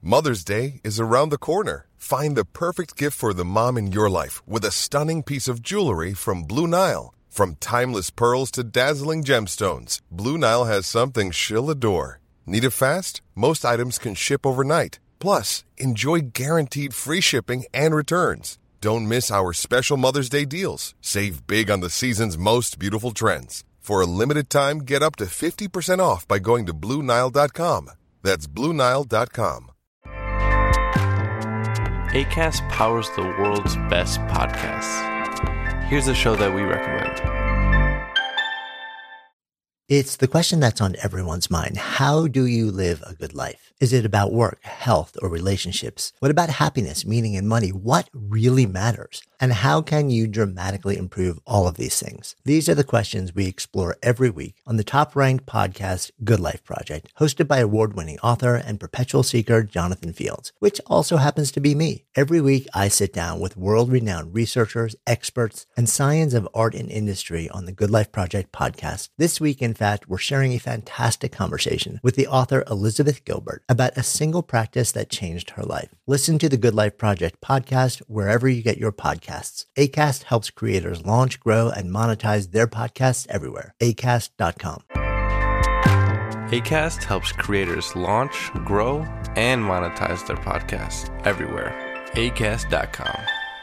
Mother's Day is around the corner. Find the perfect gift for the mom in your life with a stunning piece of jewelry from Blue Nile. From timeless pearls to dazzling gemstones, Blue Nile has something she'll adore. Need it fast? Most items can ship overnight. Plus, enjoy guaranteed free shipping and returns. Don't miss our special Mother's Day deals. Save big on the season's most beautiful trends. For a limited time, get up to 50% off by going to BlueNile.com. That's BlueNile.com. Acast powers the world's best podcasts. Here's a show that we recommend. It's the question that's on everyone's mind. How do you live a good life? Is it about work, health, or relationships? What about happiness, meaning, and money? What really matters? And how can you dramatically improve all of these things? These are the questions we explore every week on the top-ranked podcast, Good Life Project, hosted by award-winning author and perpetual seeker Jonathan Fields, which also happens to be me. Every week, I sit down with world-renowned researchers, experts, and science of art and industry on the Good Life Project podcast. This week, in fact, we're sharing a fantastic conversation with the author Elizabeth Gilbert about a single practice that changed her life. Listen to the Good Life Project podcast wherever you get your podcasts. Acast helps creators launch, grow, and monetize their podcasts everywhere. Acast.com. Acast helps creators launch, grow, and monetize their podcasts everywhere. Acast.com.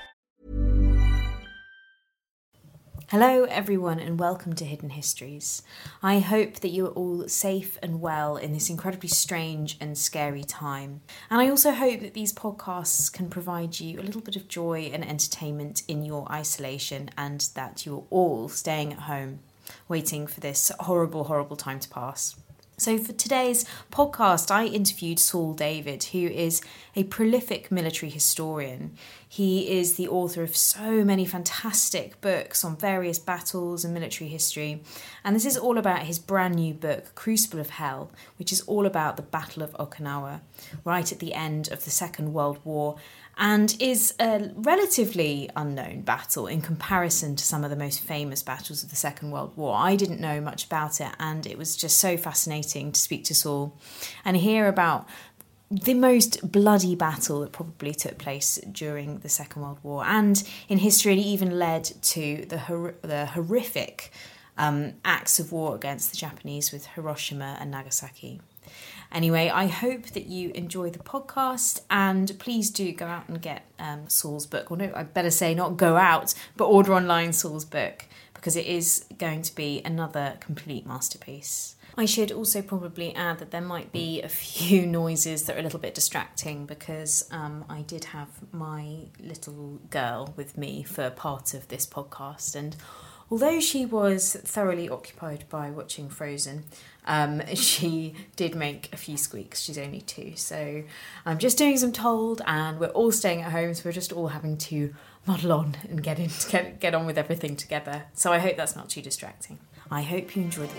Hello everyone and welcome to Hidden Histories. I hope that you are all safe and well in this incredibly strange and scary time. And I also hope that these podcasts can provide you a little bit of joy and entertainment in your isolation and that you're all staying at home waiting for this horrible, horrible time to pass. So for today's podcast, I interviewed Saul David, who is a prolific military historian. He is the author of so many fantastic books on various battles and military history. And this is all about his brand new book, Crucible of Hell, which is all about the Battle of Okinawa, right at the end of the Second World War, and is a relatively unknown battle in comparison to some of the most famous battles of the Second World War. I didn't know much about it, and it was just so fascinating to speak to Saul and hear about the most bloody battle that probably took place during the Second World War, and in history it even led to the horrific acts of war against the Japanese with Hiroshima and Nagasaki. Anyway, I hope that you enjoy the podcast, and please do go out and get Saul's book. Or no, I better say not go out, but order online Saul's book, because it is going to be another complete masterpiece. I should also probably add that there might be a few noises that are a little bit distracting, because I did have my little girl with me for part of this podcast, and although she was thoroughly occupied by watching Frozen, she did make a few squeaks. She's only 2, so I'm just doing some told, and we're all staying at home, so we're just all having to muddle on and get on with everything together. So I hope that's not too distracting. I hope you enjoy the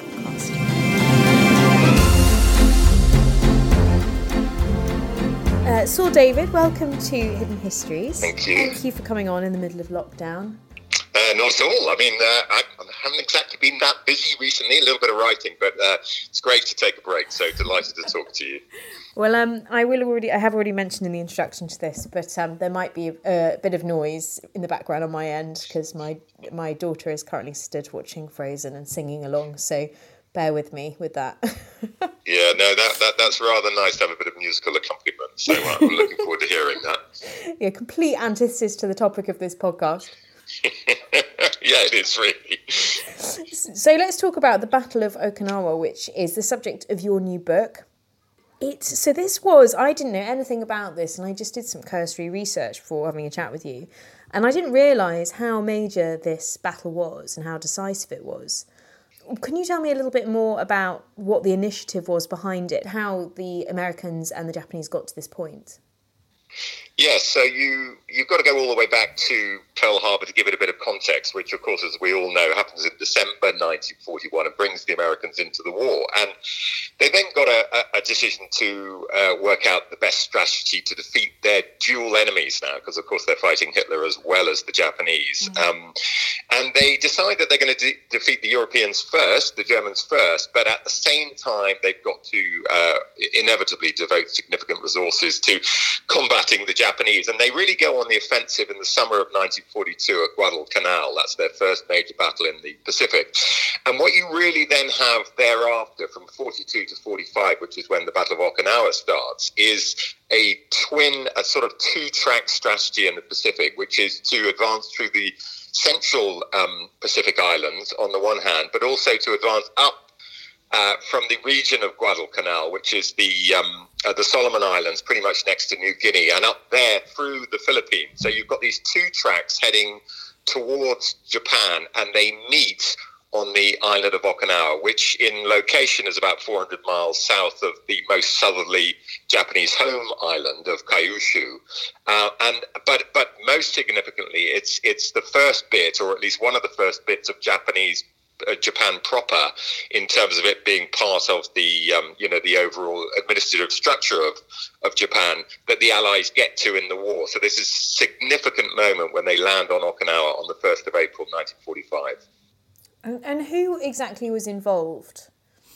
podcast. Saul David, welcome to Hidden Histories. Thank you. Thank you for coming on in the middle of lockdown. Not at all. I mean, I haven't exactly been that busy recently, a little bit of writing, but it's great to take a break, so delighted to talk to you. Well, I have already mentioned in the introduction to this, but there might be a bit of noise in the background on my end, because my daughter is currently stood watching Frozen and singing along, so bear with me with that. Yeah, no, that's rather nice to have a bit of musical accompaniment, so I'm looking forward to hearing that. Yeah, complete antithesis to the topic of this podcast. Yeah, it is really. So let's talk about the Battle of Okinawa, which is the subject of your new book. I didn't know anything about this, and I just did some cursory research before having a chat with you, and I didn't realise how major this battle was and how decisive it was. Can you tell me a little bit more about what the initiative was behind it, how the Americans and the Japanese got to this point? Yes, so you've got to go all the way back to Pearl Harbor to give it a bit of context, which, of course, as we all know, happens in December 1941 and brings the Americans into the war. And they then got a decision to work out the best strategy to defeat their dual enemies now, because, of course, they're fighting Hitler as well as the Japanese. And they decide that they're going to defeat the Europeans first, the Germans first, but at the same time, they've got to inevitably devote significant resources to combating the Japanese. And they really go on the offensive in the summer of 1942 at Guadalcanal. That's their first major battle in the Pacific. And what you really then have thereafter from 42 to 45, which is when the Battle of Okinawa starts, is a sort of two-track strategy in the Pacific, which is to advance through the central Pacific Islands on the one hand, but also to advance up from the region of Guadalcanal, which is the Solomon Islands, pretty much next to New Guinea, and up there through the Philippines. So you've got these two tracks heading towards Japan, and they meet on the island of Okinawa, which in location is about 400 miles south of the most southerly Japanese home island of Kyushu. But most significantly, it's the first bit, or at least one of the first bits of Japan proper, in terms of it being part of the the overall administrative structure of Japan, that the Allies get to in the war. So this is a significant moment when they land on Okinawa on the 1st of April 1945. And who exactly was involved?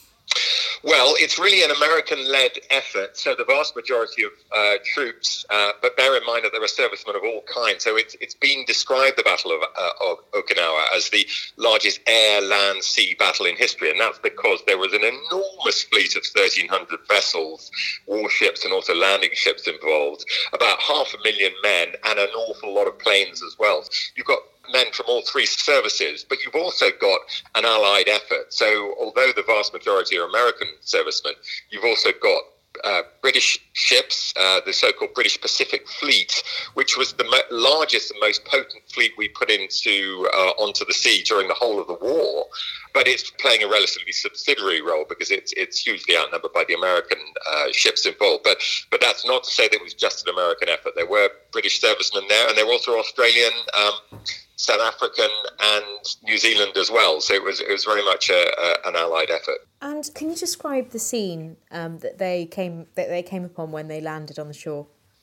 Well, it's really an American-led effort. So the vast majority of troops, but bear in mind that there are servicemen of all kinds. So it's been described, the Battle of Okinawa, as the largest air, land, sea battle in history. And that's because there was an enormous fleet of 1,300 vessels, warships, and also landing ships involved, about 500,000 men, and an awful lot of planes as well. You've got men from all three services, but you've also got an Allied effort. So although the vast majority are American servicemen, you've also got British ships, the so-called British Pacific Fleet, which was the largest and most potent fleet we put onto the sea during the whole of the war. But it's playing a relatively subsidiary role because it's hugely outnumbered by the American ships involved. But that's not to say that it was just an American effort. There were British servicemen there, and there were also Australian, South African, and New Zealand as well. So it was very much an Allied effort. And can you describe the scene that they came upon when they landed on the shore?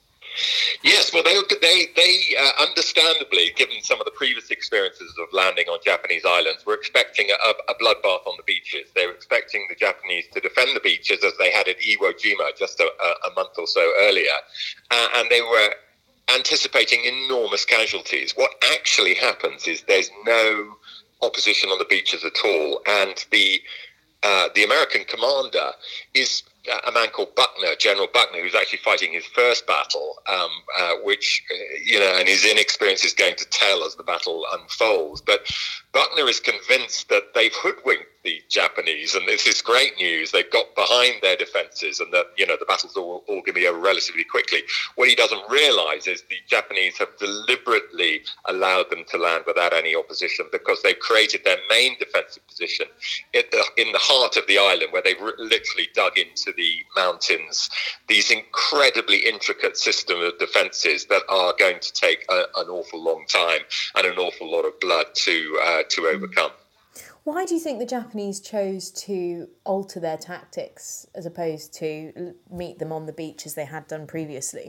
Yes, well, they understandably, given some of the previous experiences of landing on Japanese islands, were expecting a bloodbath on the beaches. They were expecting the Japanese to defend the beaches as they had at Iwo Jima just a month or so earlier, and they were anticipating enormous casualties. What actually happens is there's no opposition on the beaches at all, and the American commander is a man called Buckner, General Buckner, who's actually fighting his first battle, which, and his inexperience is going to tell as the battle unfolds. But Buckner is convinced that they've hoodwinked the Japanese, and this is great news. They've got behind their defenses, and that, the battle's all going to be over relatively quickly. What he doesn't realize is the Japanese have deliberately allowed them to land without any opposition, because they've created their main defensive position in the heart of the island, where they've literally dug into the mountains these incredibly intricate system of defenses that are going to take an awful long time and an awful lot of blood to overcome. Why do you think the Japanese chose to alter their tactics as opposed to meet them on the beach as they had done previously?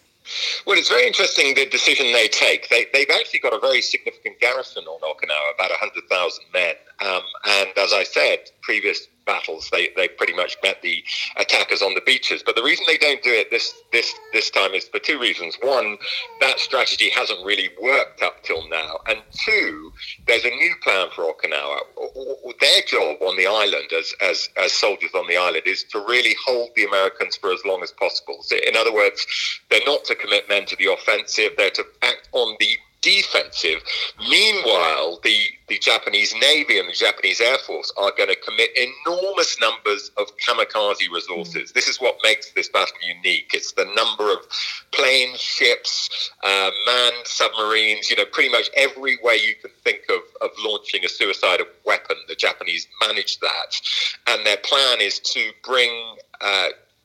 Well, it's very interesting the decision they take. They've actually got a very significant garrison on Okinawa, about 100,000 men. And as I said, previous battles, they pretty much met the attackers on the beaches. But the reason they don't do it this time is for two reasons. One, that strategy hasn't really worked up till now. And two, there's a new plan for Okinawa. Their job on the island as soldiers on the island is to really hold the Americans for as long as possible. So in other words, they're not to commit men to the offensive, they're to act on the defensive. Meanwhile, the Japanese Navy and the Japanese Air Force are going to commit enormous numbers of kamikaze resources. This is what makes this battle unique. It's the number of planes, ships, manned submarines, pretty much every way you can think of launching a suicidal weapon. The Japanese manage that. And their plan is to bring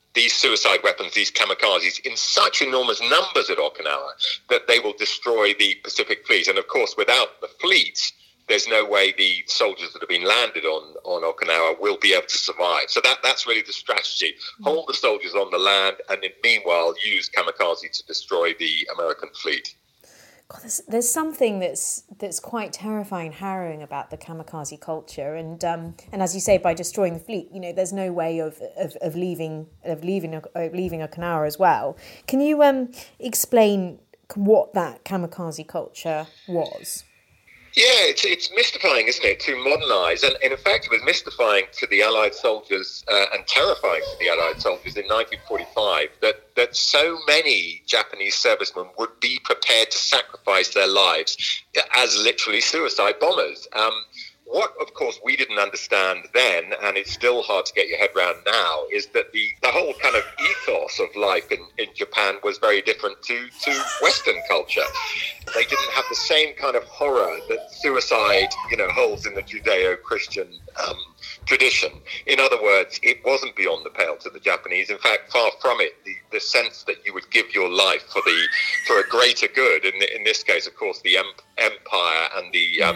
these suicide weapons, these kamikazes, in such enormous numbers at Okinawa that they will destroy the Pacific Fleet. And of course, without the fleet, there's no way the soldiers that have been landed on Okinawa will be able to survive. So that's really the strategy. Hold the soldiers on the land and then meanwhile use kamikaze to destroy the American fleet. God, there's something that's quite terrifying, harrowing about the kamikaze culture, and as you say, by destroying the fleet, there's no way of leaving Okinawa as well. Can you explain what that kamikaze culture was? Yeah, it's mystifying, isn't it, to modernise. And in fact, it was mystifying to the Allied soldiers and terrifying to the Allied soldiers in 1945 that so many Japanese servicemen would be prepared to sacrifice their lives as literally suicide bombers. What, of course, we didn't understand then, and it's still hard to get your head around now, is that the whole kind of ethos of life in Japan was very different to Western culture. They didn't have the same kind of horror that suicide, holds in the Judeo-Christian tradition. In other words, it wasn't beyond the pale to the Japanese. In fact, far from it. The sense that you would give your life for a greater good. In this case, of course, the empire and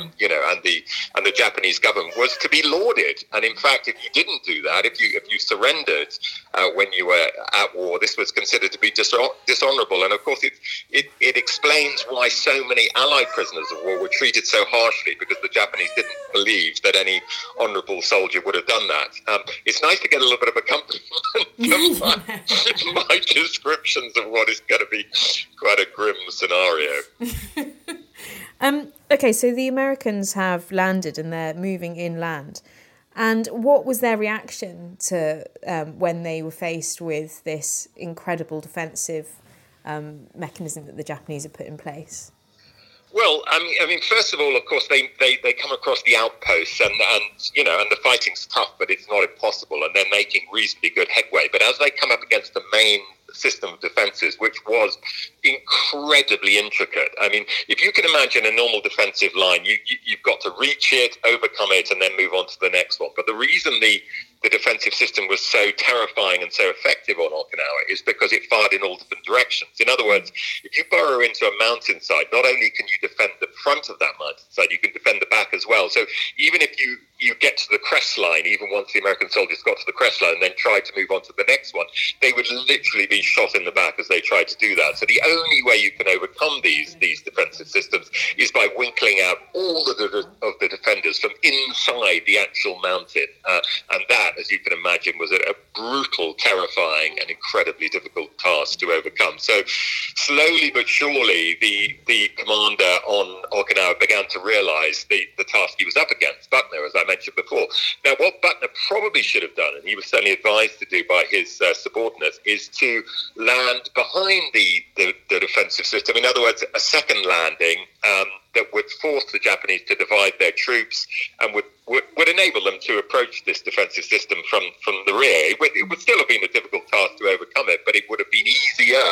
the Japanese government was to be lauded. And in fact, if you didn't do that, if you surrendered when you were at war, this was considered to be dishonorable. And of course, it explains why so many Allied prisoners of war were treated so harshly, because the Japanese didn't believe that any honorable soldier would have done that. It's nice to get a little bit of a compliment from my descriptions of what is going to be quite a grim scenario. Okay, so the Americans have landed and they're moving inland. And what was their reaction to when they were faced with this incredible defensive mechanism that the Japanese had put in place? Well, I mean, first of all, of course, they come across the outposts and the fighting's tough, but it's not impossible, and they're making reasonably good headway. But as they come up against the main system of defences, which was incredibly intricate. I mean, if you can imagine a normal defensive line, you've got to reach it, overcome it, and then move on to the next one. But the reason the defensive system was so terrifying and so effective on Okinawa is because it fired in all different directions. In other words, if you burrow into a mountainside, not only can you defend the front of that mountainside, you can defend the back as well. So even if you get to the crest line, even once the American soldiers got to the crest line and then tried to move on to the next one, they would literally be shot in the back as they tried to do that. So the only way you can overcome these defensive systems is by winkling out all of the defenders from inside the actual mountain. And that, as you can imagine, was a brutal, terrifying and incredibly difficult task to overcome. So slowly but surely, the commander on Okinawa began to realise the task he was up against, Buckner, as I mentioned before. Now, what Buckner probably should have done, and he was certainly advised to do by his subordinates, is to land behind the defensive system. In other words, a second landing that would force the Japanese to divide their troops and would enable them to approach this defensive system from the rear. It would still have been a difficult task to overcome it, but it would have been easier.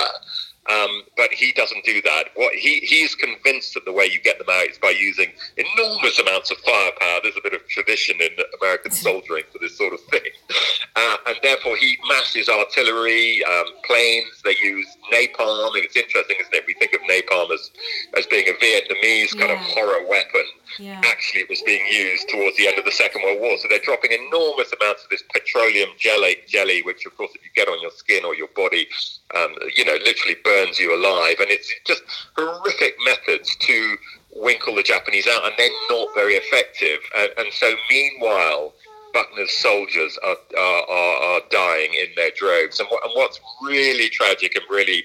But he doesn't do that. He's convinced that the way you get them out is by using enormous amounts of firepower. There's a bit of tradition in American soldiering for this sort of thing. And therefore he masses artillery, planes. They use napalm. And it's interesting, isn't it? We think of napalm as being a Vietnamese kind of horror weapon. Yeah. Actually, it was being used towards the end of the Second World War. So they're dropping enormous amounts of this petroleum jelly, which, of course, if you get on your skin or your body, literally burns you alive. And it's just horrific methods to winkle the Japanese out, and they're not very effective. And so, meanwhile, Buckner's soldiers are dying in their droves. And what's really tragic and really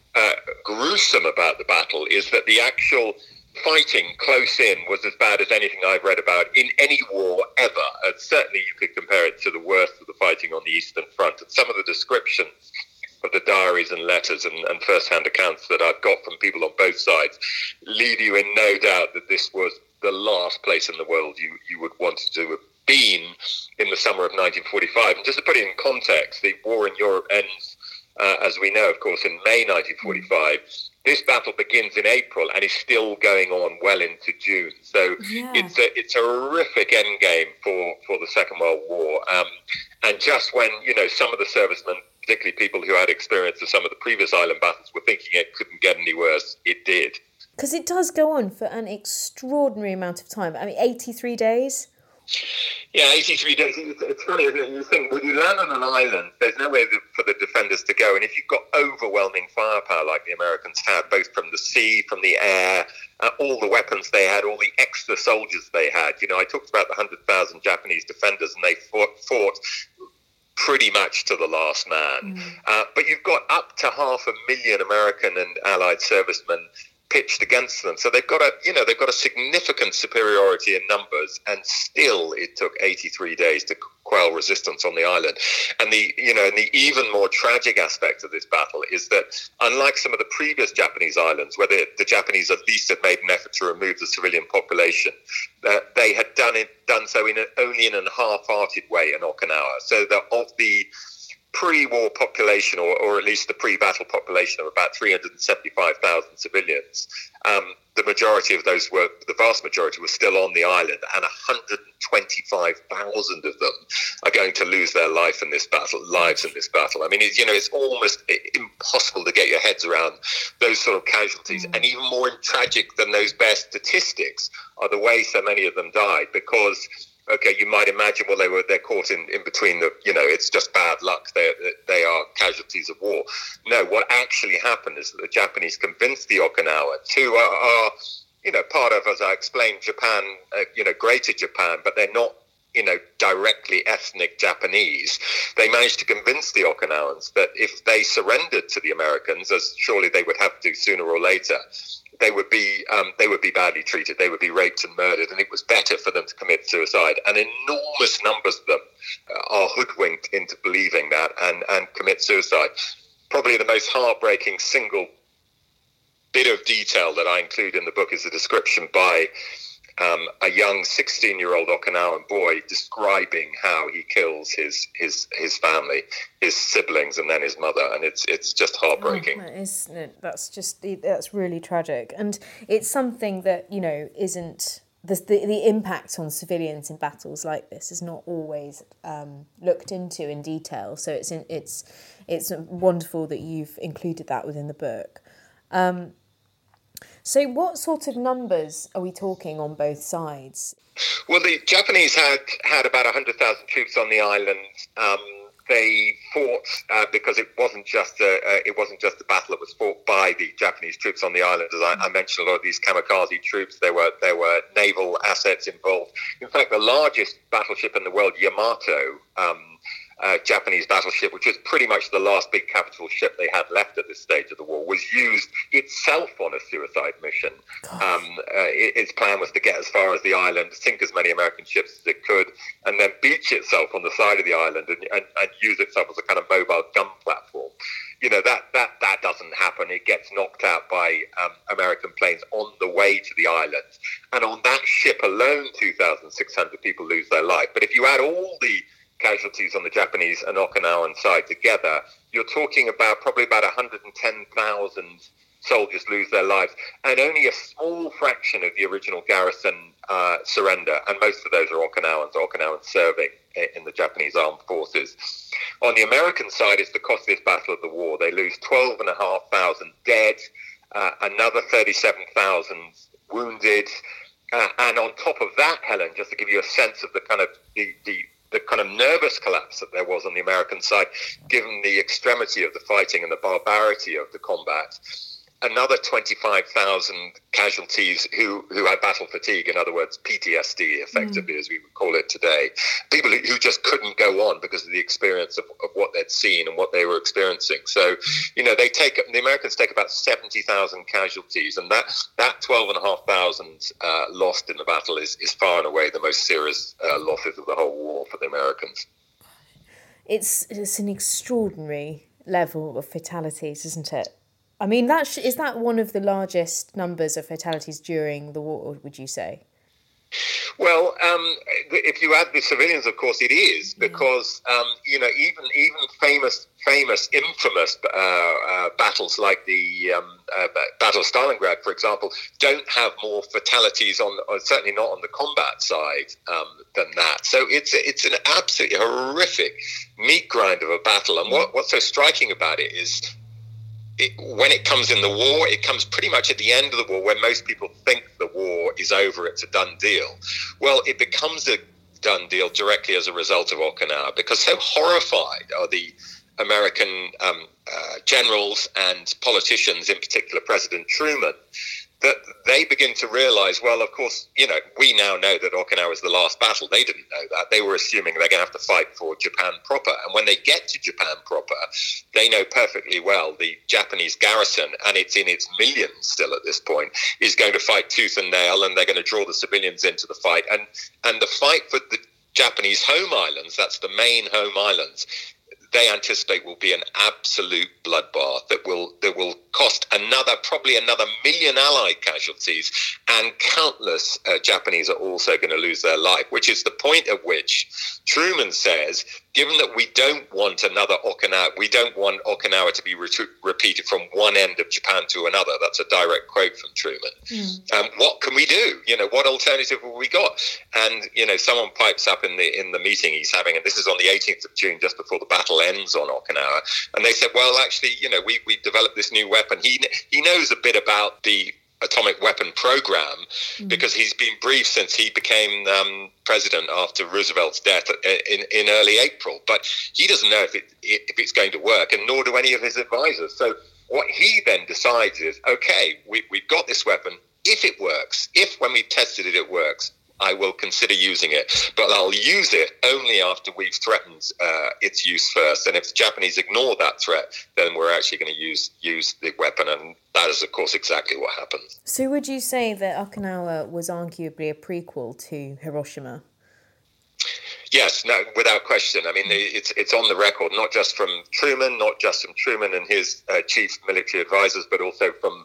gruesome about the battle is that the actual fighting close in was as bad as anything I've read about in any war ever. And certainly you could compare it to the worst of the fighting on the Eastern Front. And some of the descriptions of the diaries and letters and first-hand accounts that I've got from people on both sides leave you in no doubt that this was the last place in the world you would want to have been in the summer of 1945. And just to put it in context, the war in Europe ends, as we know, of course, in May 1945. This battle begins in April and is still going on well into June. So it's a horrific endgame for the Second World War. And just when, some of the servicemen, particularly people who had experience of some of the previous island battles, were thinking it couldn't get any worse. It did. Because it does go on for an extraordinary amount of time. I mean, 83 days? Yeah, 83 days. It's funny, isn't it? You think, when you land on an island, there's nowhere for the defenders to go. And if you've got overwhelming firepower like the Americans had, both from the sea, from the air, all the weapons they had, all the extra soldiers they had. You know, I talked about the 100,000 Japanese defenders, and they fought pretty much to the last man. But you've got up to 500,000 American and Allied servicemen pitched against them, so they've got a significant superiority in numbers, and still it took 83 days to quell resistance on the island. And the even more tragic aspect of this battle is that, unlike some of the previous Japanese islands, where the Japanese at least had made an effort to remove the civilian population, they had done so only in a half-hearted way in Okinawa. So that of the pre-war population, or at least the pre-battle population of about 375,000 civilians, the vast majority were still on the island, and 125,000 of them are going to lose their lives in this battle. I mean, it's almost impossible to get your heads around those sort of casualties. And even more tragic than those bare statistics are the way so many of them died, because okay, you might imagine, well, they're caught in between it's just bad luck. They are casualties of war. No, what actually happened is that the Japanese convinced the Okinawans, who are part of, as I explained, Japan, Greater Japan, but they're not, directly ethnic Japanese. They managed to convince the Okinawans that if they surrendered to the Americans, as surely they would have to sooner or later, they would be badly treated. They would be raped and murdered, and it was better for them to commit suicide. And enormous numbers of them are hoodwinked into believing that and commit suicide. Probably the most heartbreaking single bit of detail that I include in the book is a description by a young 16-year-old Okinawan boy describing how he kills his family, his siblings, and then his mother, and it's just heartbreaking. That's really tragic, and it's something that isn't the impact on civilians in battles like this is not always looked into in detail. So it's wonderful that you've included that within the book. So what sort of numbers are we talking on both sides? Well, the Japanese had about 100,000 troops on the island. They fought because it wasn't just a battle that was fought by the Japanese troops on the island. As I mentioned, a lot of these kamikaze troops. There were naval assets involved. In fact, the largest battleship in the world, Yamato, Japanese battleship, which was pretty much the last big capital ship they had left at this stage of the war, was used itself on a suicide mission. Its plan was to get as far as the island, sink as many American ships as it could, and then beach itself on the side of the island and use itself as a kind of mobile gun platform. That doesn't happen. It gets knocked out by American planes on the way to the island. And on that ship alone, 2,600 people lose their life. But if you add all the casualties on the Japanese and Okinawan side together, you're talking about probably about 110,000 soldiers lose their lives, and only a small fraction of the original garrison surrender, and most of those are Okinawans serving in the Japanese armed forces. On the American side, it's the costliest battle of the war. They lose 12,500 dead, another 37,000 wounded, and on top of that, Helen, just to give you a sense of the kind of the kind of nervous collapse that there was on the American side, given the extremity of the fighting and the barbarity of the combat. Another 25,000 casualties who had battle fatigue, in other words, PTSD, effectively, as we would call it today. People who just couldn't go on because of the experience of what they'd seen and what they were experiencing. So, the Americans take about 70,000 casualties, and that 12,500 lost in the battle is far and away the most serious losses of the whole war for the Americans. It's an extraordinary level of fatalities, isn't it? I mean, is that one of the largest numbers of fatalities during the war, would you say? Well, if you add the civilians, of course, it is because even infamous battles like the Battle of Stalingrad, for example, don't have more fatalities certainly not on the combat side than that. So it's an absolutely horrific meat grind of a battle. And what's so striking about it is, when it comes in the war, it comes pretty much at the end of the war, when most people think the war is over, it's a done deal. Well, it becomes a done deal directly as a result of Okinawa, because so horrified are the American generals and politicians, in particular President Truman, that they begin to realize, well, of course, we now know that Okinawa is the last battle. They didn't know that. They were assuming they're going to have to fight for Japan proper. And when they get to Japan proper, they know perfectly well the Japanese garrison, and it's in its millions still at this point, is going to fight tooth and nail, and they're going to draw the civilians into the fight. And the fight for the Japanese home islands, that's the main home islands, they anticipate will be an absolute bloodbath that will cost probably another million Allied casualties, and countless Japanese are also going to lose their life, which is the point at which Truman says, given that we don't want another Okinawa, we don't want Okinawa to be repeated from one end of Japan to another. That's a direct quote from Truman. What can we do? What alternative have we got? And, someone pipes up in the meeting he's having, and this is on the 18th of June, just before the battle ends on Okinawa. And they said, well, actually, we developed this new weapon. He knows a bit about the atomic weapon program because he's been briefed since he became president after Roosevelt's death in early April. But he doesn't know if it's going to work, and nor do any of his advisors. So what he then decides is, okay, we've got this weapon. If it works, if when we've tested it, it works, I will consider using it, but I'll use it only after we've threatened its use first. And if the Japanese ignore that threat, then we're actually going to use the weapon, and that is, of course, exactly what happened. So would you say that Okinawa was arguably a prequel to Hiroshima? Yes, no, without question. I mean, it's on the record, not just from Truman and his chief military advisors, but also from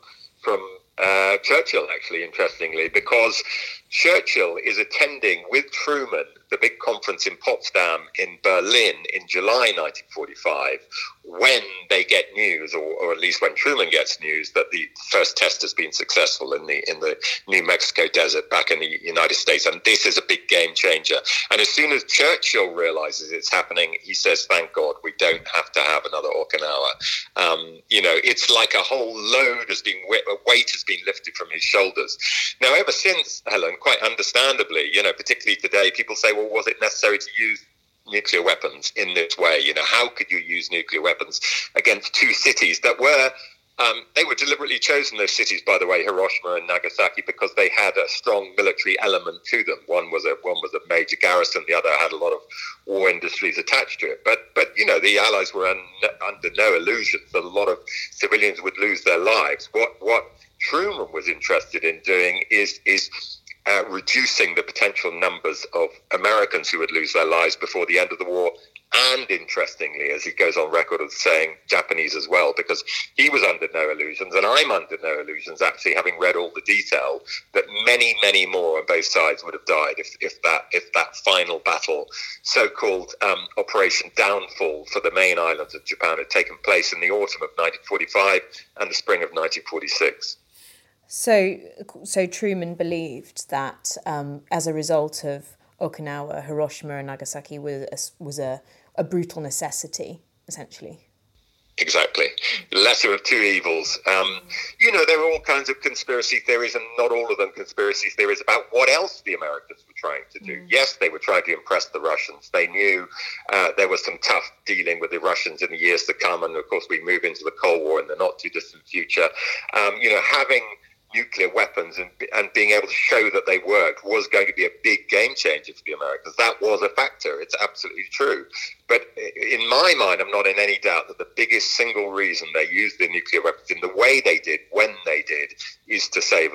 Churchill, actually, interestingly, because Churchill is attending with Truman the big conference in Potsdam in Berlin in July 1945, when they get news, or at least when Truman gets news, that the first test has been successful in the New Mexico desert back in the United States. And this is a big game changer. And as soon as Churchill realizes it's happening, he says, thank God, we don't have to have another Okinawa. It's like a whole weight has been lifted from his shoulders. Now, ever since, Helen, quite understandably, particularly today, people say, well, was it necessary to use nuclear weapons in this way? How could you use nuclear weapons against two cities that were, they were deliberately chosen, those cities, by the way, Hiroshima and Nagasaki, because they had a strong military element to them. One was a major garrison, the other had a lot of war industries attached to it. But the Allies were under no illusions that a lot of civilians would lose their lives. What Truman was interested in doing is reducing the potential numbers of Americans who would lose their lives before the end of the war, and interestingly, as he goes on record as saying, Japanese as well, because he was under no illusions, and I'm under no illusions, actually, having read all the detail, that many, many more on both sides would have died if that final battle, so-called Operation Downfall for the main islands of Japan, had taken place in the autumn of 1945 and the spring of 1946. So Truman believed that as a result of Okinawa, Hiroshima and Nagasaki was a brutal necessity, essentially. Exactly. The lesser of two evils. There are all kinds of conspiracy theories, and not all of them conspiracy theories, about what else the Americans were trying to do. Yes, they were trying to impress the Russians. They knew there was some tough dealing with the Russians in the years to come, and of course we move into the Cold War in the not too distant future. Having nuclear weapons and being able to show that they worked was going to be a big game changer for the Americans. That was a factor. It's absolutely true. But in my mind, I'm not in any doubt that the biggest single reason they used the nuclear weapons in the way they did, when they did, is to save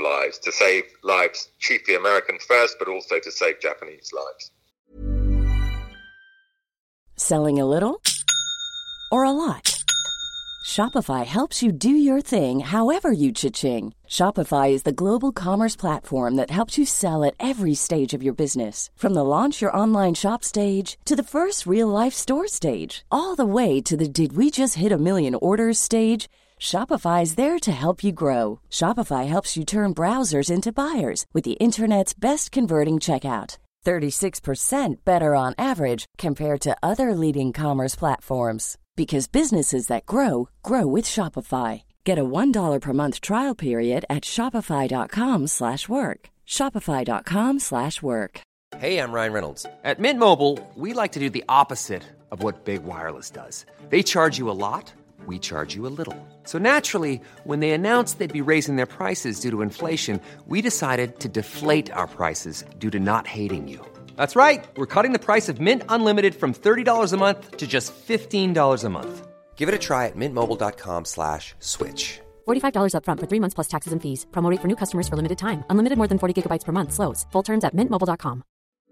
lives, chiefly American first, but also to save Japanese lives. Selling a little or a lot? Shopify helps you do your thing however you cha-ching. Shopify is the global commerce platform that helps you sell at every stage of your business. From the launch your online shop stage to the first real-life store stage, all the way to the did we just hit a million orders stage. Shopify is there to help you grow. Shopify helps you turn browsers into buyers with the internet's best converting checkout. 36% better on average compared to other leading commerce platforms. Because businesses that grow, grow with Shopify. Get a $1 per month trial period at shopify.com/work. Shopify.com/work. Hey, I'm Ryan Reynolds. At Mint Mobile, we like to do the opposite of what Big Wireless does. They charge you a lot. We charge you a little. So naturally, when they announced they'd be raising their prices due to inflation, we decided to deflate our prices due to not hating you. That's right. We're cutting the price of Mint Unlimited from $30 a month to just $15 a month. Give it a try at mintmobile.com/switch. $45 up front for 3 months plus taxes and fees. Promo rate for new customers for limited time. Unlimited more than 40 gigabytes per month. Slows full terms at mintmobile.com.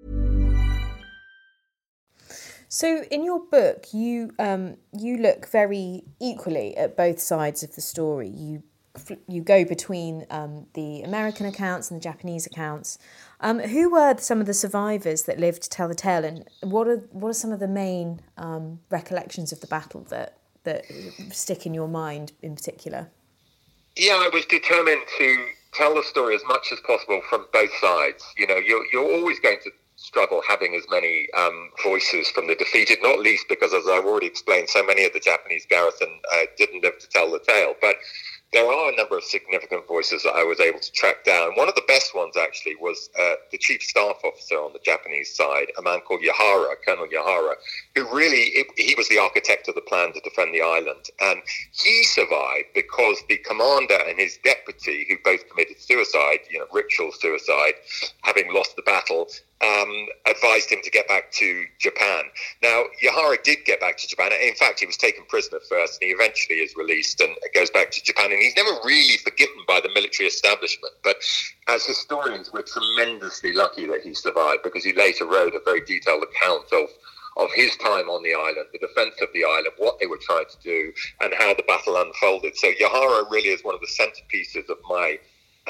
So in your book, you look very equally at both sides of the story. You go between the American accounts and the Japanese accounts. Who were some of the survivors that lived to tell the tale, and what are some of the main recollections of the battle that stick in your mind in particular? Yeah, I was determined to tell the story as much as possible from both sides. You know, you're always going to struggle having as many voices from the defeated, not least because, as I've already explained, so many of the Japanese garrison didn't live to tell the tale. But there are a number of significant voices that I was able to track down. One of the best ones, actually, was the chief staff officer on the Japanese side, a man called Yahara, Colonel Yahara, who he was the architect of the plan to defend the island. And he survived because the commander and his deputy, who both committed suicide, ritual suicide, having lost the battle, advised him to get back to Japan. Now, Yahara did get back to Japan. In fact, he was taken prisoner first, and he eventually is released and goes back to Japan. And he's never really forgiven by the military establishment. But as historians, we're tremendously lucky that he survived, because he later wrote a very detailed account of his time on the island, the defense of the island, what they were trying to do, and how the battle unfolded. So Yahara really is one of the centerpieces of my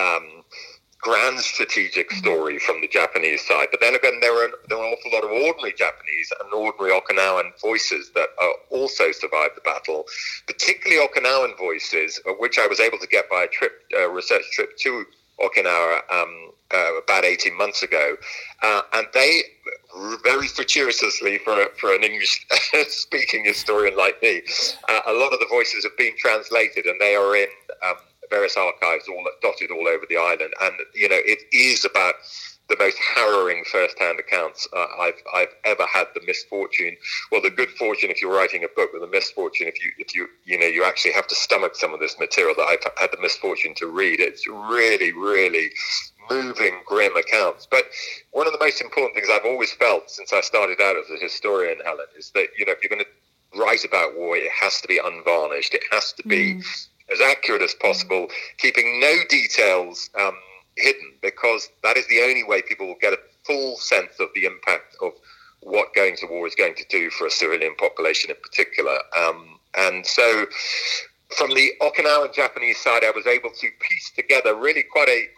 grand strategic story from the Japanese side. But then again, there were an awful lot of ordinary Japanese and ordinary Okinawan voices that also survived the battle, particularly Okinawan voices, which I was able to get by a research trip to Okinawa about 18 months ago. And they, very fortuitously for an English-speaking historian like me, a lot of the voices have been translated, and they are in various archives dotted all over the island. And, it is about the most harrowing first-hand accounts I've ever had the misfortune, well, the good fortune if you're writing a book, with the misfortune if you actually have to stomach some of this material that I've had the misfortune to read. It's really, really moving, grim accounts. But one of the most important things I've always felt since I started out as a historian, Helen, is that, if you're going to write about war, it has to be unvarnished. It has to be as accurate as possible, keeping no details hidden, because that is the only way people will get a full sense of the impact of what going to war is going to do for a civilian population in particular. And so from the Okinawan Japanese side, I was able to piece together really quite a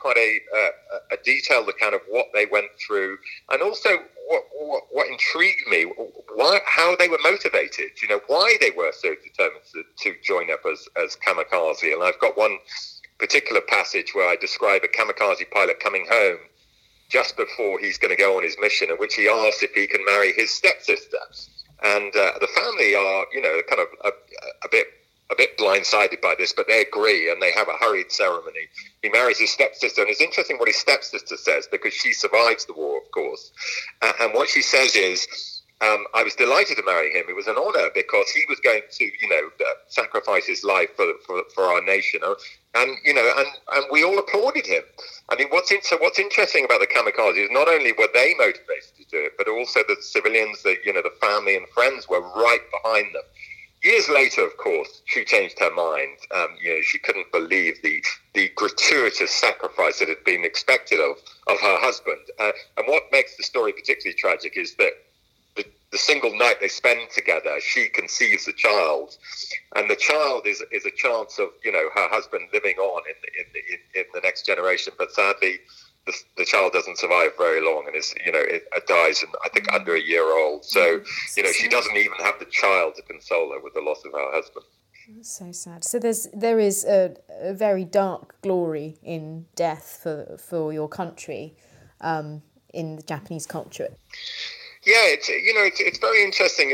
detailed account of what they went through, and also what intrigued me, how they were motivated, why they were so determined to join up as kamikaze. And I've got one particular passage where I describe a kamikaze pilot coming home just before he's going to go on his mission, in which he asks if he can marry his stepsister. And the family are, kind of a bit blindsided by this, but they agree, and they have a hurried ceremony. He marries his stepsister, and it's interesting what his stepsister says, because she survives the war, of course. And what she says is, I was delighted to marry him. It was an honor, because he was going to, sacrifice his life for our nation. And we all applauded him. I mean, what's interesting about the kamikaze is not only were they motivated to do it, but also the civilians, the family and friends were right behind them. Years later, of course, she changed her mind. She couldn't believe the gratuitous sacrifice that had been expected of her husband. And what makes the story particularly tragic is that the single night they spend together, she conceives a child, and the child is a chance of, you know, her husband living on in the next generation. But sadly, the child doesn't survive very long, and is, you know, it dies, and I think under a year old. So, you know, she doesn't even have the child to console her with the loss of her husband. That's so sad. So there is a very dark glory in death for your country, in the Japanese culture. Yeah, it's very interesting.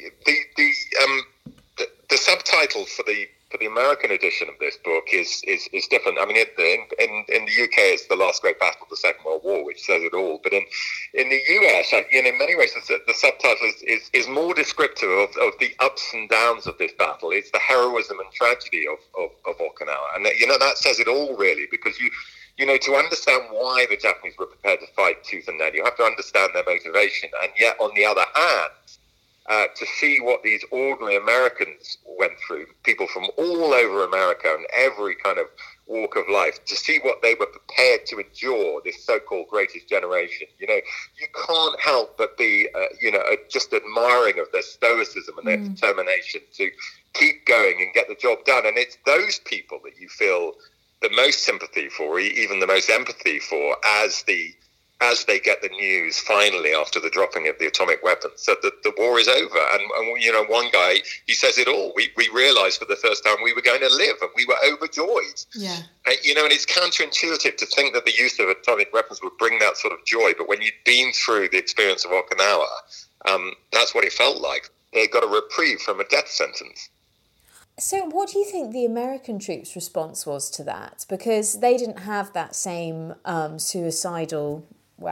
The subtitle for the American edition of this book is different. I mean, in the UK, it's The Last Great Battle of the Second World War, which says it all. But in the US, in many ways, the subtitle is more descriptive of the ups and downs of this battle. It's the heroism and tragedy of Okinawa, and that says it all, really, because you know, to understand why the Japanese were prepared to fight tooth and nail, you have to understand their motivation. And yet, on the other hand, to see what these ordinary Americans went through, people from all over America and every kind of walk of life, to see what they were prepared to endure, this so-called greatest generation, you know, you can't help but be, just admiring of their stoicism and their determination to keep going and get the job done. And it's those people that you feel the most sympathy for, even the most empathy for, as they get the news finally after the dropping of the atomic weapons that the war is over. And you know, one guy, he says it all. We realized for the first time we were going to live, and we were overjoyed. Yeah. You know, and it's counterintuitive to think that the use of atomic weapons would bring that sort of joy. But when you'd been through the experience of Okinawa, that's what it felt like. They got a reprieve from a death sentence. So what do you think the American troops' response was to that? Because they didn't have that same suicidal,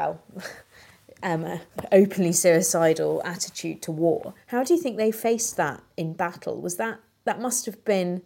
openly suicidal attitude to war. How do you think they faced that in battle? Was that must have been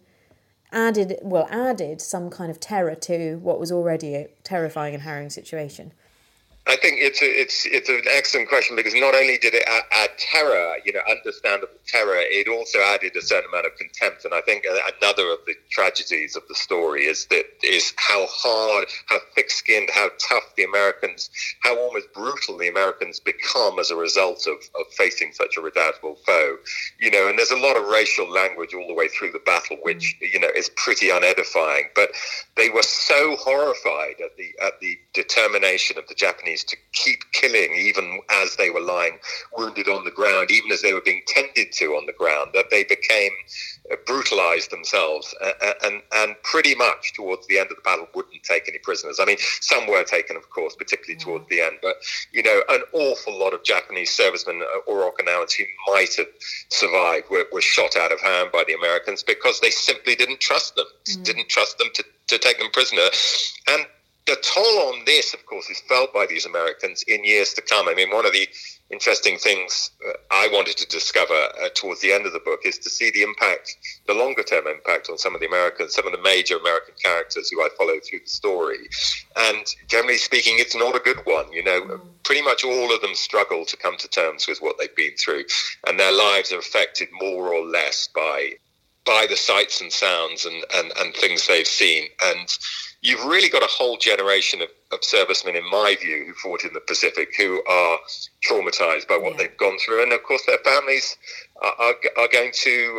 added some kind of terror to what was already a terrifying and harrowing situation? I think it's an excellent question, because not only did it add terror, you know, understandable terror, it also added a certain amount of contempt. And I think another of the tragedies of the story is how hard, how thick-skinned, how tough the Americans, how almost brutal the Americans become as a result of facing such a redoubtable foe. You know, and there's a lot of racial language all the way through the battle, which, you know, is pretty unedifying. But they were so horrified at the determination of the Japanese to keep killing, even as they were lying wounded on the ground, even as they were being tended to on the ground, that they became brutalized themselves, and pretty much towards the end of the battle wouldn't take any prisoners. I mean, some were taken, of course, particularly towards the end, but, you know, an awful lot of Japanese servicemen or Okinawans who might have survived were shot out of hand by the Americans because they simply didn't trust them, didn't trust them to take them prisoner. And the toll on this, of course, is felt by these Americans in years to come. I mean, one of the interesting things I wanted to discover towards the end of the book is to see the impact, the longer-term impact on some of the Americans, some of the major American characters who I followed through the story. And generally speaking, it's not a good one. You know, pretty much all of them struggle to come to terms with what they've been through, and their lives are affected more or less by the sights and sounds and things they've seen. And you've really got a whole generation of servicemen, in my view, who fought in the Pacific, who are traumatized by what they've gone through, and of course their families are going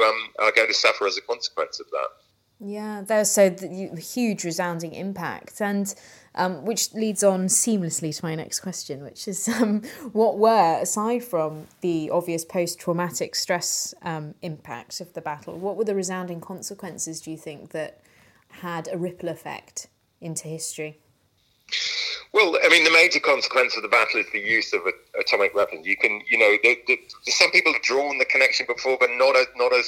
to suffer as a consequence of that. Yeah, there's the huge resounding impact, and which leads on seamlessly to my next question, which is what were, aside from the obvious post-traumatic stress impact of the battle, what were the resounding consequences, do you think, that had a ripple effect into history? Well, I mean, the major consequence of the battle is the use of atomic weapons. You can, you know, some people have drawn the connection before, but not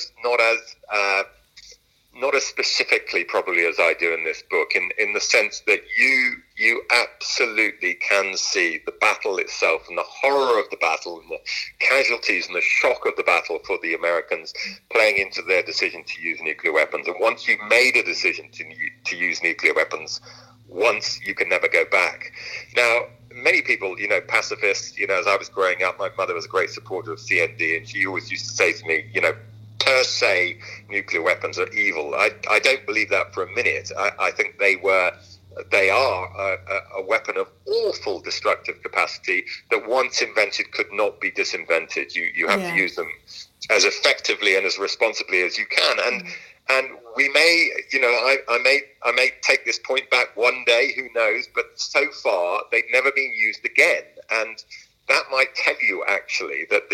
as specifically probably as I do in this book, in the sense that you absolutely can see the battle itself and the horror of the battle and the casualties and the shock of the battle for the Americans playing into their decision to use nuclear weapons. And once you've made a decision to use nuclear weapons, once you can never go back. Now, many people, you know, pacifists, you know, as I was growing up, my mother was a great supporter of CND, and she always used to say to me, you know, per se, nuclear weapons are evil. I don't believe that for a minute. I think they were they are a weapon of awful destructive capacity that once invented could not be disinvented. You have to use them as effectively and as responsibly as you can. And we may, I may take this point back one day, who knows, but so far they've never been used again. And that might tell you actually that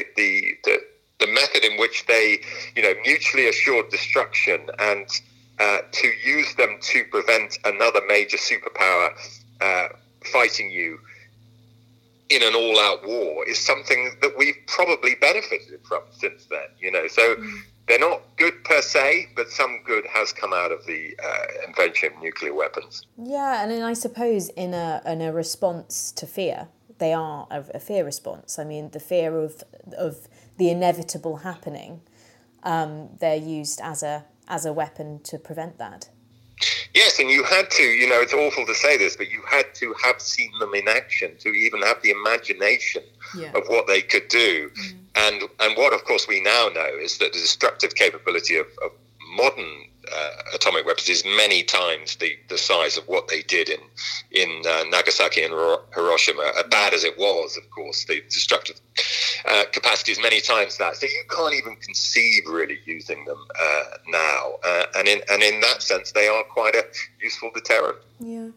the method in which they, mutually assured destruction and to use them to prevent another major superpower fighting you in an all-out war is something that we've probably benefited from since then. So they're not good per se, but some good has come out of the invention of nuclear weapons. Yeah, and then I suppose in a response to fear, they are a fear response. I mean, the fear of the inevitable happening, they're used as a weapon to prevent that. Yes, and you had to, it's awful to say this, but you had to have seen them in action to even have the imagination of what they could do. And what, of course, we now know is that the destructive capability of modern atomic weapons is many times the size of what they did in Nagasaki and Hiroshima. Bad as it was, of course, the destructive capacity is many times that. So you can't even conceive really using them now. And in that sense, they are quite a useful deterrent. Yeah.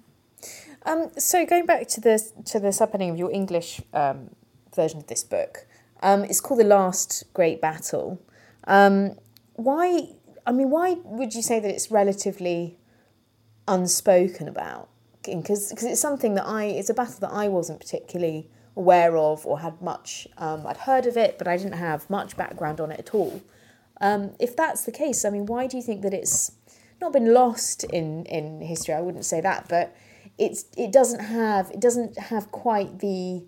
So going back to the subheading of your English version of this book, it's called The Last Great Battle. Why would you say that it's relatively unspoken about? Because it's something that it's a battle that I wasn't particularly aware of or had much, I'd heard of it, but I didn't have much background on it at all. If that's the case, why do you think that it's not been lost in history? I wouldn't say that, but it doesn't have quite the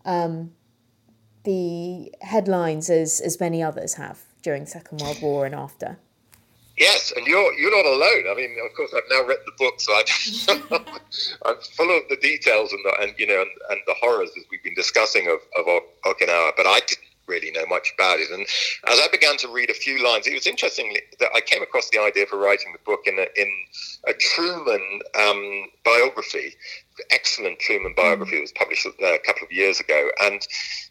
headlines as many others have during the Second World War and after. Yes, and you're not alone. Of course, I've now read the book, so I'm full of the details and the horrors as we've been discussing of Okinawa. But I didn't really know much about it. And as I began to read a few lines, it was interesting that I came across the idea for writing the book in a Truman biography, excellent Truman biography that was published a couple of years ago, and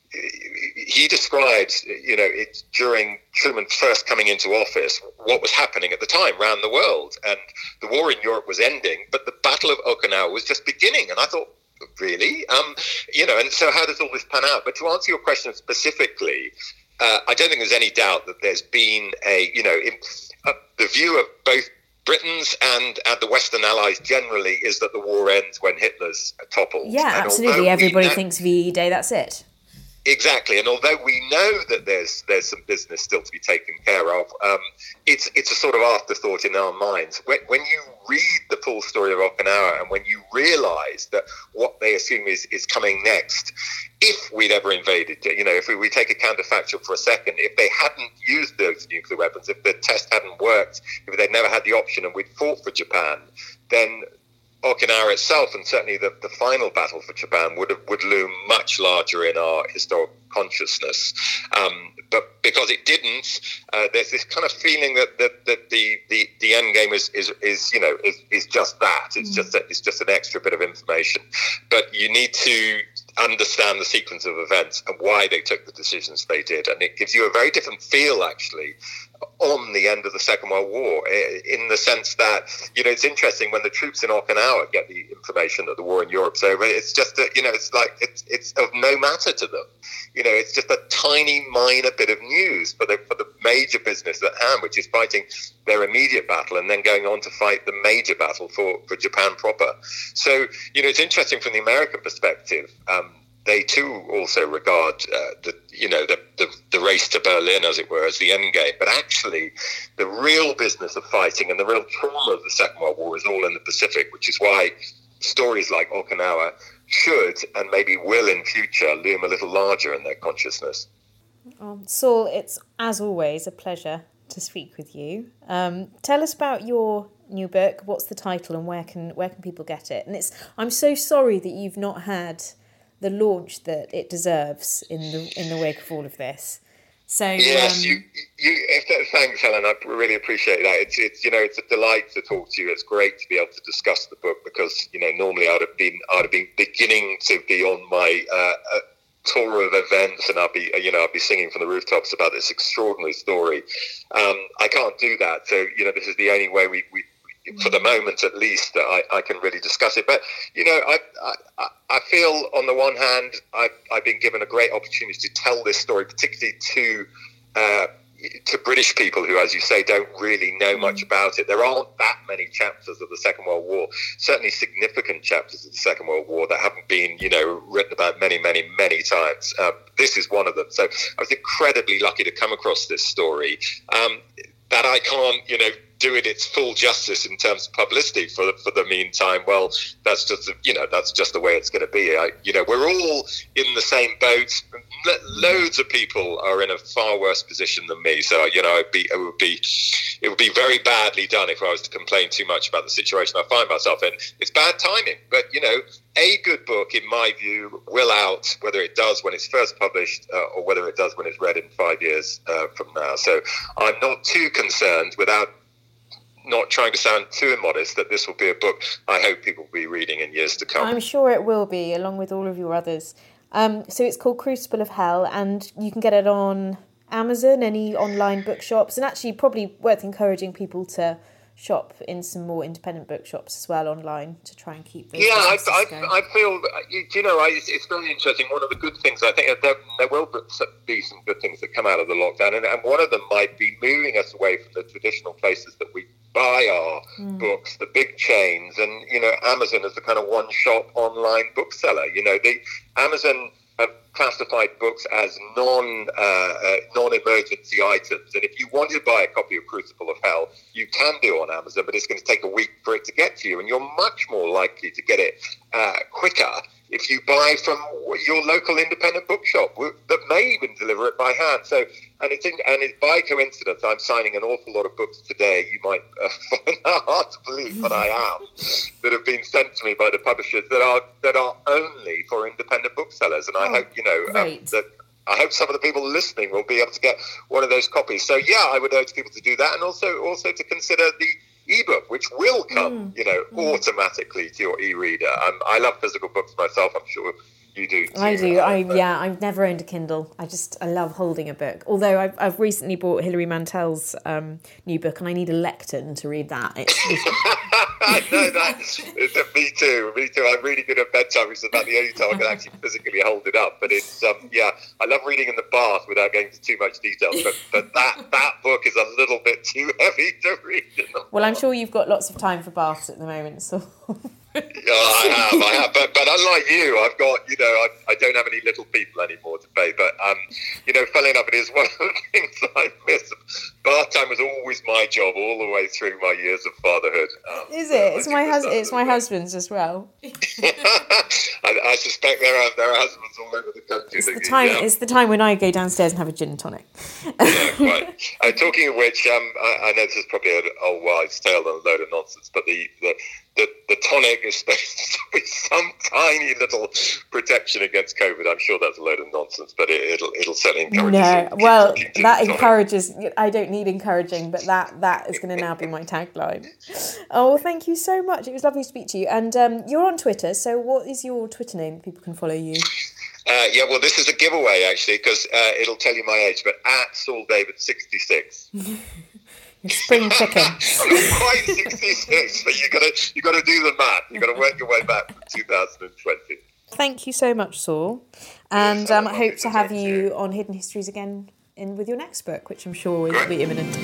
he describes, during Truman first coming into office, what was happening at the time around the world. And the war in Europe was ending, but the Battle of Okinawa was just beginning. And I thought, really? And so how does all this pan out? But to answer your question specifically, I don't think there's any doubt that there's been the view of both Britons and the Western Allies generally is that the war ends when Hitler's toppled. Yeah, and absolutely. Everybody thinks VE Day, that's it. Exactly, and although we know that there's some business still to be taken care of, it's a sort of afterthought in our minds. When you read the full story of Okinawa and when you realise that what they assume is coming next, if we'd ever invaded, if we take a counterfactual for a second, if they hadn't used those nuclear weapons, if the test hadn't worked, if they'd never had the option and we'd fought for Japan, then Okinawa itself, and certainly the final battle for Japan, would loom much larger in our historical consciousness. But because it didn't, there's this kind of feeling that the end game is just that. It's just an extra bit of information. But you need to understand the sequence of events and why they took the decisions they did, and it gives you a very different feel actually on the end of the Second World War, in the sense that it's interesting when the troops in Okinawa get the information that the war in Europe's over. It's just that it's of no matter to them. It's just a tiny minor bit of news for the major business at hand, which is fighting their immediate battle and then going on to fight the major battle for Japan proper. So it's interesting from the American perspective. They too also regard the race to Berlin, as it were, as the end game. But actually, the real business of fighting and the real trauma of the Second World War is all in the Pacific, which is why stories like Okinawa should and maybe will in future loom a little larger in their consciousness. Saul, it's as always a pleasure to speak with you. Tell us about your new book. What's the title and where can people get it? And I'm so sorry that you've not had the launch that it deserves in the wake of all of this. So yes, thanks, Helen. I really appreciate that. It's it's a delight to talk to you. It's great to be able to discuss the book because normally I'd have been beginning to be on my tour of events, and I'll be singing from the rooftops about this extraordinary story. I can't do that, so this is the only way we for the moment at least that I can really discuss it. But I feel on the one hand I've been given a great opportunity to tell this story, particularly to British people who, as you say, don't really know much about it. There aren't that many chapters of the Second World War, certainly significant chapters of the Second World War that haven't been, written about many, many, many times. This is one of them. So I was incredibly lucky to come across this story that I can't, do it its full justice in terms of publicity for the meantime. Well, that's just the way it's going to be. We're all in the same boat. Loads of people are in a far worse position than me. So it would be very badly done if I was to complain too much about the situation I find myself in. It's bad timing, but a good book, in my view, will out, whether it does when it's first published or whether it does when it's read in 5 years from now. So I'm not too concerned, without not trying to sound too immodest, that this will be a book I hope people will be reading in years to come. I'm sure it will be, along with all of your others. So it's called Crucible of Hell, and you can get it on Amazon, any online bookshops, and actually probably worth encouraging people to shop in some more independent bookshops as well online to try and keep those. Yeah, I feel, it's very interesting. One of the good things, I think there will be some good things that come out of the lockdown, and one of them might be moving us away from the traditional places that we buy our books, the big chains, and Amazon is the kind of one-shop online bookseller. The Amazon have classified books as non-emergency items, and if you want to buy a copy of Crucible of Hell, you can do on Amazon, but it's going to take a week for it to get to you, and you're much more likely to get it quicker if you buy from your local independent bookshop that may even deliver it by hand. So, and it's by coincidence, I'm signing an awful lot of books today. You might find that hard to believe, but I am, that have been sent to me by the publishers that are only for independent booksellers. And I hope, that I hope some of the people listening will be able to get one of those copies. So yeah, I would urge people to do that, and also to consider the ebook, which will come, automatically to your e-reader. I love physical books myself. I'm sure you do too. I do. I've never owned a Kindle. I love holding a book. Although I've recently bought Hilary Mantel's new book, and I need a lectern to read that. Me too. I'm really good at bedtime, which is about the only time I can actually physically hold it up. But it's I love reading in the bath without going into too much detail. But that book is a little bit too heavy to read in the Well, I'm sure you've got lots of time for baths at the moment, so. I have, but unlike you, I've got, I don't have any little people anymore to pay. But funnily enough, it is one of the things that I miss. Bath time was always my job all the way through my years of fatherhood. Is it? It's my husband's as well. I suspect there are husbands all over the country. It's the time when I go downstairs and have a gin and tonic. Yeah, quite. Talking of which, I know this is probably an old wives' tale and a load of nonsense, but the tonic is supposed to be some tiny little protection against COVID. I'm sure that's a load of nonsense, but it'll certainly encourage us. No, well, that encourages. I don't need encouraging, but that is going to now be my tagline. Oh, well, thank you so much. It was lovely to speak to you. And you're on Twitter, so what is your Twitter name that people can follow you? Well, this is a giveaway, actually, because it'll tell you my age, but at Saul David 66. Spring chicken. I'm not quite 66, but you got to do the math. You got to work your way back from 2020. Thank you so much, Saul, and I hope to have you on Hidden Histories again with your next book, which I'm sure will be imminent.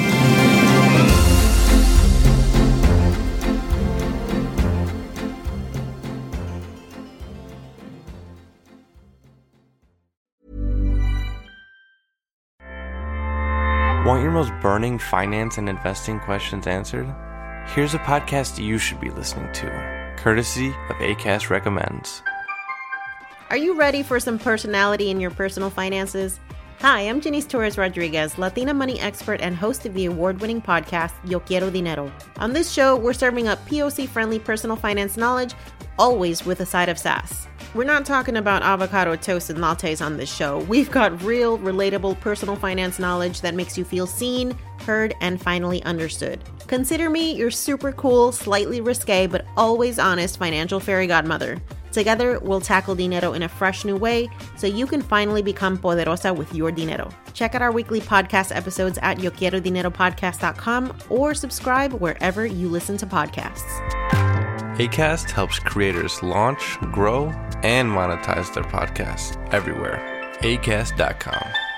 Want your most burning finance and investing questions answered? Here's a podcast you should be listening to, courtesy of Acast Recommends. Are you ready for some personality in your personal finances? Hi, I'm Janice Torres Rodriguez, Latina money expert and host of the award-winning podcast, Yo Quiero Dinero. On this show, we're serving up POC-friendly personal finance knowledge, always with a side of sass. We're not talking about avocado toast and lattes on this show. We've got real, relatable personal finance knowledge that makes you feel seen, heard, and finally understood. Consider me your super cool, slightly risque, but always honest financial fairy godmother. Together, we'll tackle dinero in a fresh new way so you can finally become poderosa with your dinero. Check out our weekly podcast episodes at YoQuieroDineroPodcast.com or subscribe wherever you listen to podcasts. Acast helps creators launch, grow, and monetize their podcasts everywhere. Acast.com.